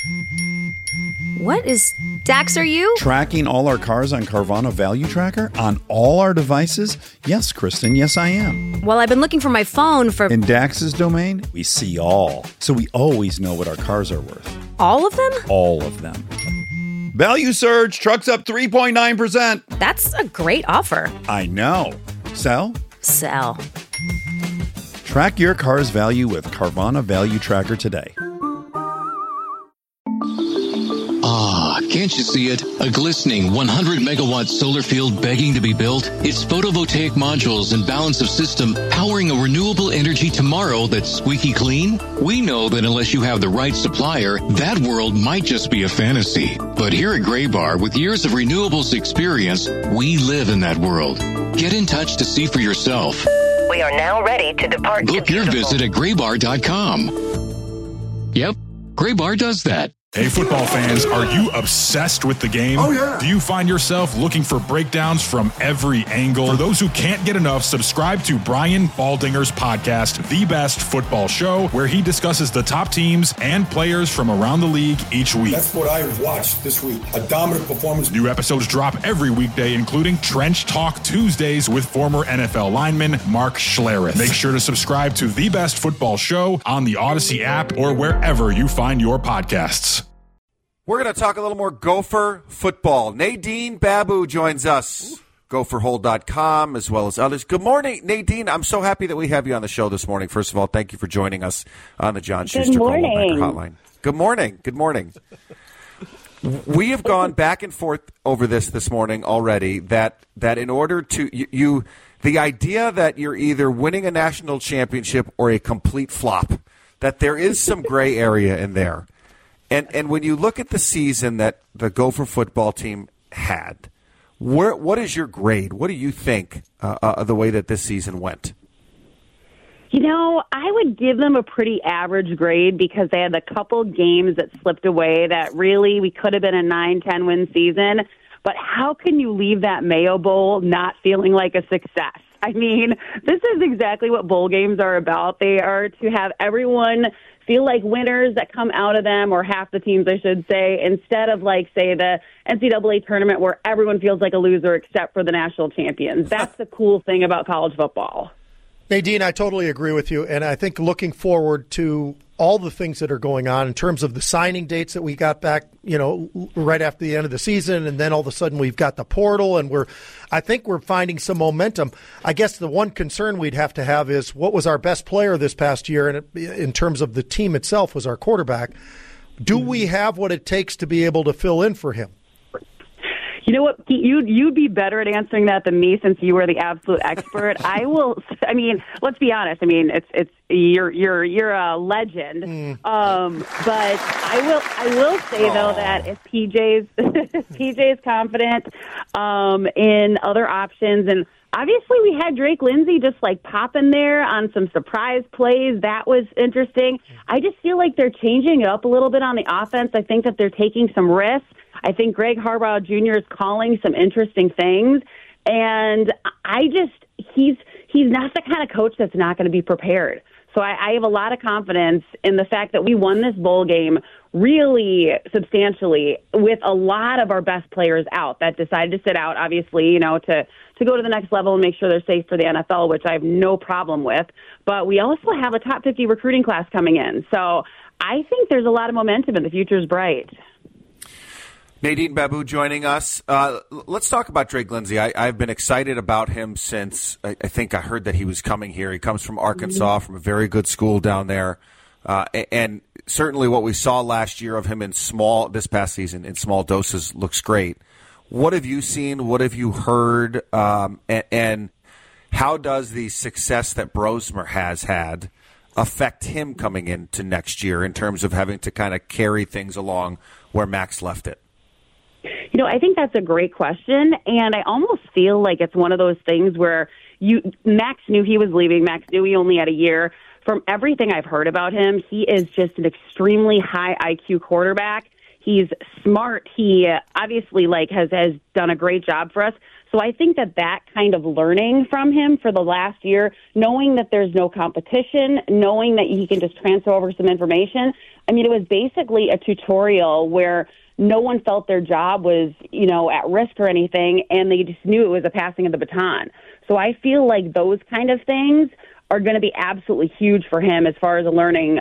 What is... Dax, are you? Tracking all our cars on Carvana Value Tracker on all our devices? Yes, Kristen, yes I am. Well, I've been looking for my phone for... In Dax's domain, we see all. So we always know what our cars are worth. All of them? All of them. Value surge, trucks up 3.9%. That's a great offer. I know. Sell? Sell. Track your car's value with Carvana Value Tracker today. Ah, can't you see it? A glistening 100 megawatt solar field begging to be built. Its photovoltaic modules and balance of system powering a renewable energy tomorrow that's squeaky clean. We know that unless you have the right supplier, that world might just be a fantasy. But here at Graybar, with years of renewables experience, we live in that world. Get in touch to see for yourself. We are now ready to depart. Book your visit at graybar.com. Yep, Graybar does that. Hey, football fans, are you obsessed with the game? Oh, yeah. Do you find yourself looking for breakdowns from every angle? For those who can't get enough, subscribe to Brian Baldinger's podcast, The Best Football Show, where he discusses the top teams and players from around the league each week. That's what I watched this week. A dominant performance. New episodes drop every weekday, including Trench Talk Tuesdays with former NFL lineman Mark Schlereth. Make sure to subscribe to The Best Football Show on the Odyssey app or wherever you find your podcasts. We're going to talk a little more Gopher football. Nadine Babu joins us, gopherhold.com, as well as others. Good morning, Nadine. I'm so happy that we have you on the show this morning. First of all, thank you for joining us on the John Schuster Call-Maker Hotline. Good morning. Good morning. We have gone back and forth over this morning already, that in order to you the idea that you're either winning a national championship or a complete flop, that there is some gray area in there. And when you look at the season that the Gopher football team had, what is your grade? What do you think of the way that this season went? You know, I would give them a pretty average grade because they had a couple games that slipped away that really we could have been a 9-10 win season. But how can you leave that Mayo Bowl not feeling like a success? I mean, this is exactly what bowl games are about. They are to have everyone feel like winners that come out of them, or half the teams, I should say, instead of, like, say, the NCAA tournament where everyone feels like a loser except for the national champions. That's the cool thing about college football. Nadine, I totally agree with you, and I think looking forward to all the things that are going on in terms of the signing dates that we got back, you know, right after the end of the season, and then all of a sudden we've got the portal, and I think we're finding some momentum. I guess the one concern we'd have to have is what was our best player this past year, and in terms of the team itself, was our quarterback. Do we have what it takes to be able to fill in for him? You know what? You'd be better at answering that than me, since you are the absolute expert. I mean, let's be honest. I mean, you're a legend. But I will say though that if PJ's confident in other options, and obviously we had Drake Lindsay just like pop in there on some surprise plays. That was interesting. I just feel like they're changing it up a little bit on the offense. I think that they're taking some risks. I think Greg Harbaugh Jr. is calling some interesting things, and he's not the kind of coach that's not going to be prepared. So I have a lot of confidence in the fact that we won this bowl game really substantially with a lot of our best players out that decided to sit out, obviously, you know, to go to the next level and make sure they're safe for the NFL, which I have no problem with. But we also have a top 50 recruiting class coming in. So I think there's a lot of momentum and the future's bright. Nadine Babu joining us. Let's talk about Drake Lindsay. I've been excited about him since I think I heard that he was coming here. He comes from Arkansas, from a very good school down there. And certainly what we saw last year of him this past season, in small doses, looks great. What have you seen? What have you heard? And how does the success that Brosmer has had affect him coming into next year in terms of having to kind of carry things along where Max left it? You know, I think that's a great question, and I almost feel like it's one of those things where Max knew he was leaving. Max knew he only had a year. From everything I've heard about him, he is just an extremely high IQ quarterback. He's smart. He obviously has done a great job for us. So I think that kind of learning from him for the last year, knowing that there's no competition, knowing that he can just transfer over some information. I mean, it was basically a tutorial where no one felt their job was, at risk or anything, and they just knew it was a passing of the baton. So I feel like those kind of things are going to be absolutely huge for him as far as a learning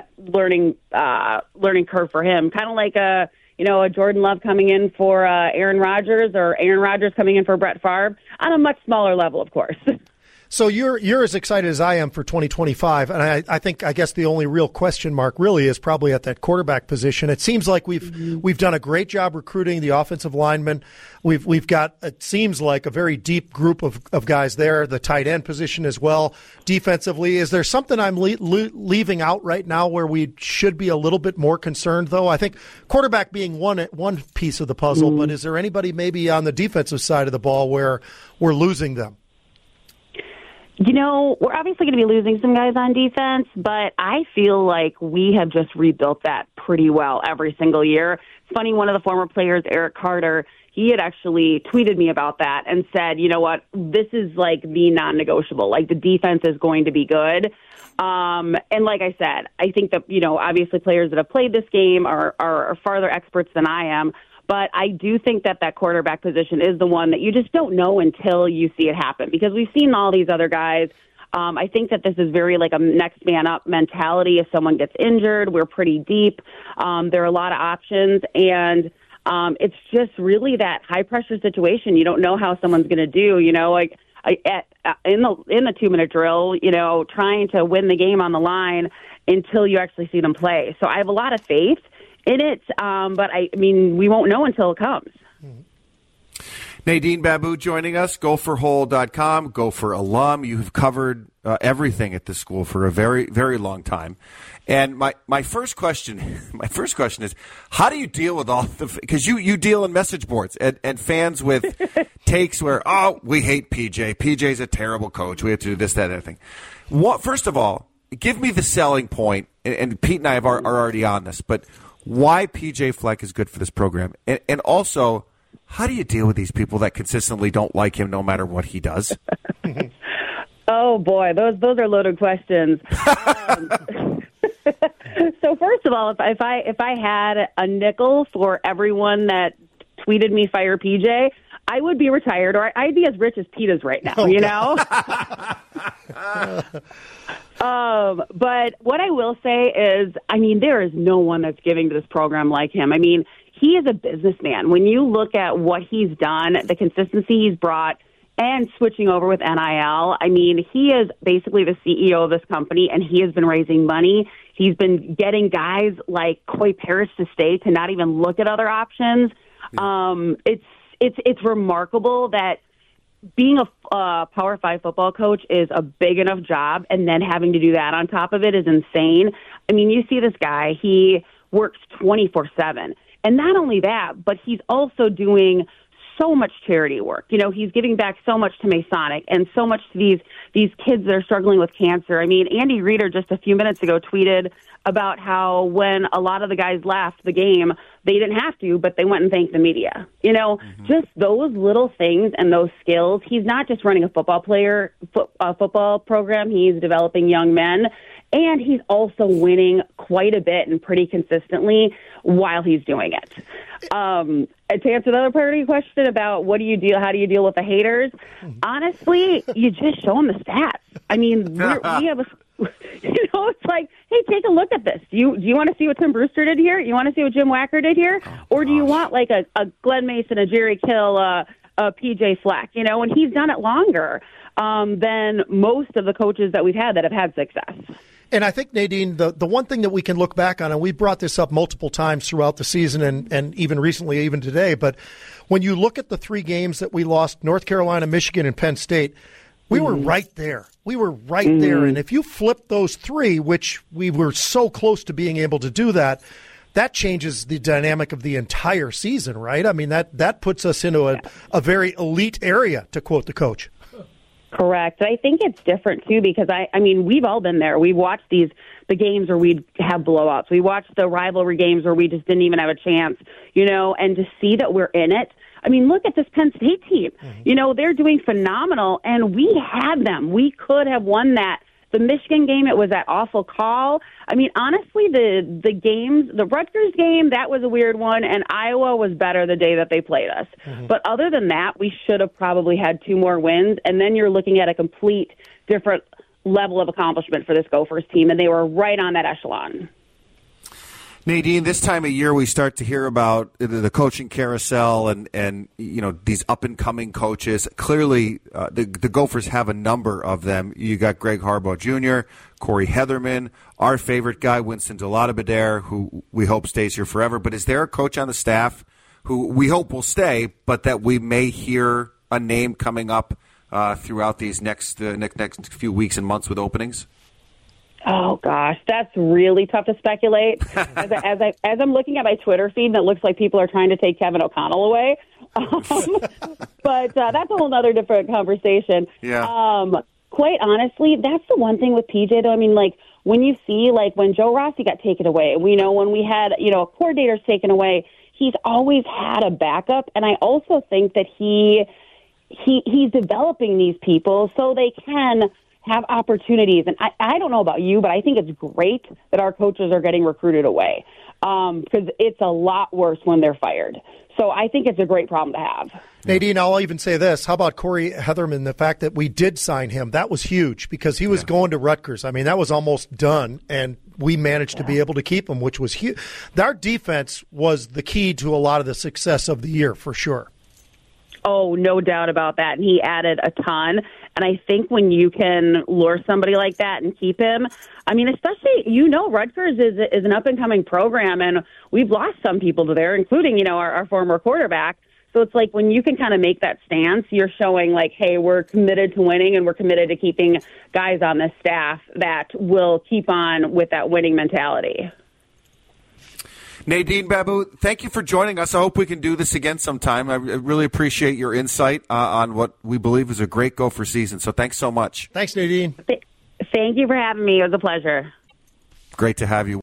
curve for him. Kind of like a Jordan Love coming in for Aaron Rodgers, or Aaron Rodgers coming in for Brett Favre, on a much smaller level, of course. So you're as excited as I am for 2025, and I guess the only real question mark really is probably at that quarterback position. It seems like we've done a great job recruiting the offensive linemen. We've got, it seems like, a very deep group of guys there. The tight end position as well. Defensively, is there something I'm leaving out right now where we should be a little bit more concerned? Though I think quarterback being one piece of the puzzle, but is there anybody maybe on the defensive side of the ball where we're losing them? We're obviously going to be losing some guys on defense, but I feel like we have just rebuilt that pretty well every single year. It's funny, one of the former players, Eric Carter, he had actually tweeted me about that and said, you know what, this is like the non-negotiable. Like, the defense is going to be good. And like I said, I think that, obviously players that have played this game are farther experts than I am. But I do think that quarterback position is the one that you just don't know until you see it happen, because we've seen all these other guys. I think that this is very like a next man up mentality. If someone gets injured, we're pretty deep. There are a lot of options, and it's just really that high pressure situation. You don't know how someone's going to do. In the 2-minute drill, trying to win the game on the line until you actually see them play. So I have a lot of faith in it, but we won't know until it comes. Nadine Babu joining us, gopherhole.com, Gopher alum. You've covered everything at this school for a very, very long time. And my first question is, how do you deal with all the, because you deal in message boards and fans with takes where, we hate PJ. PJ's a terrible coach. We have to do this, that, and everything. First of all, give me the selling point, and Pete and I are already on this, but why PJ Fleck is good for this program. And also, how do you deal with these people that consistently don't like him no matter what he does? Oh, boy, those are loaded questions. So first of all, if I had a nickel for everyone that tweeted me fire PJ, I would be retired, or I'd be as rich as Pete is right now, But what I will say is, there is no one that's giving to this program like him. He is a businessman. When you look at what he's done, the consistency he's brought, and switching over with NIL, he is basically the CEO of this company, and he has been raising money. He's been getting guys like Coy Parrish to stay, to not even look at other options. Yeah. It's remarkable that being a Power 5 football coach is a big enough job, and then having to do that on top of it is insane. You see this guy, he works 24/7. And not only that, but he's also doing so much charity work. He's giving back so much to Masonic and so much to these kids that are struggling with cancer. Andy Reeder just a few minutes ago tweeted about how when a lot of the guys left the game, they didn't have to, but they went and thanked the media. Just those little things and those skills. He's not just running a football program. He's developing young men. And he's also winning quite a bit and pretty consistently while he's doing it. To answer the other part of your question about how do you deal with the haters, honestly, you just show them the stats. We have it's like, hey, take a look at this. Do you want to see what Tim Brewster did here? You want to see what Jim Wacker did here? Or do you want like a Glenn Mason, a Jerry Kill, a PJ Fleck? And he's done it longer than most of the coaches that we've had that have had success. And I think, Nadine, the one thing that we can look back on, and we brought this up multiple times throughout the season and even recently, even today, but when you look at the 3 games that we lost, North Carolina, Michigan, and Penn State, we were right there. We were right there. And if you flip those 3, which we were so close to being able to do that changes the dynamic of the entire season, right? That puts us into a very elite area, to quote the coach. Correct. I think it's different, too, because, we've all been there. We watched the games where we'd have blowouts. We watched the rivalry games where we just didn't even have a chance, and to see that we're in it, I mean, look at this Penn State team. You know, they're doing phenomenal, and we had them. We could have won that. The Michigan game, it was that awful call. I mean, honestly, the games, the Rutgers game, that was a weird one, and Iowa was better the day that they played us. But other than that, we should have probably had 2 more wins, and then you're looking at a complete different level of accomplishment for this Gophers team, and they were right on that echelon. Nadine, this time of year we start to hear about the coaching carousel and you know, these up-and-coming coaches. Clearly, the Gophers have a number of them. You got Greg Harbaugh Jr., Corey Heatherman, our favorite guy, Winston Delata-Bader, who we hope stays here forever. But is there a coach on the staff who we hope will stay, but that we may hear a name coming up throughout these next few weeks and months with openings? Oh gosh, that's really tough to speculate. As I'm looking at my Twitter feed, and it looks like people are trying to take Kevin O'Connell away. But that's a whole other different conversation. Yeah. Quite honestly, that's the one thing with PJ, though. I mean, like, when you see, like, when Joe Rossi got taken away, we know when we had, you know, coordinators taken away, he's always had a backup, and I also think that he's developing these people so they can have opportunities. And I don't know about you, but I think it's great that our coaches are getting recruited away because it's a lot worse when they're fired. So I think it's a great problem to have. Nadine, I'll even say this. How about Corey Heatherman, the fact that we did sign him? That was huge because he was going to Rutgers. I mean, that was almost done, and we managed to be able to keep him, which was huge. Our defense was the key to a lot of the success of the year, for sure. Oh, no doubt about that. And he added a ton. And I think when you can lure somebody like that and keep him, I mean, especially, you know, Rutgers is an up-and-coming program, and we've lost some people to there, including, you know, our former quarterback. So it's like when you can kind of make that stance, you're showing like, hey, we're committed to winning and we're committed to keeping guys on this staff that will keep on with that winning mentality. Nadine Babu, thank you for joining us. I hope we can do this again sometime. I really appreciate your insight on what we believe is a great Gopher season. So thanks so much. Thanks, Nadine. Thank you for having me. It was a pleasure. Great to have you.